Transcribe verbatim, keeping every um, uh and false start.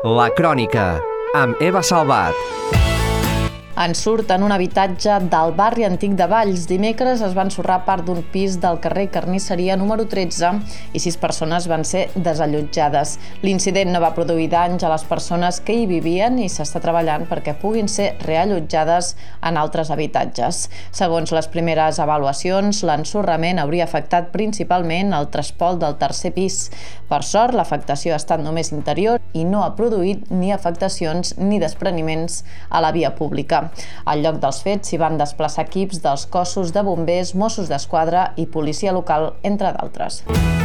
La Crònica, amb Eva Salvat. En surt en un habitatge del barri antic de Valls. Dimecres es va ensorrar part d'un pis del carrer Carnisseria número tretze i sis persones van ser desallotjades. L'incident no va produir danys a les persones que hi vivien i s'està treballant perquè puguin ser reallotjades en altres habitatges. Segons les primeres avaluacions, l'ensorrament hauria afectat principalment el trespol del tercer pis. Per sort, l'afectació ha estat només interior i no ha produït ni afectacions ni despreniments a la via pública. Al lloc dels fets s'hi van desplaçar equips dels cossos de bombers, Mossos d'Esquadra i policia local, entre d'altres.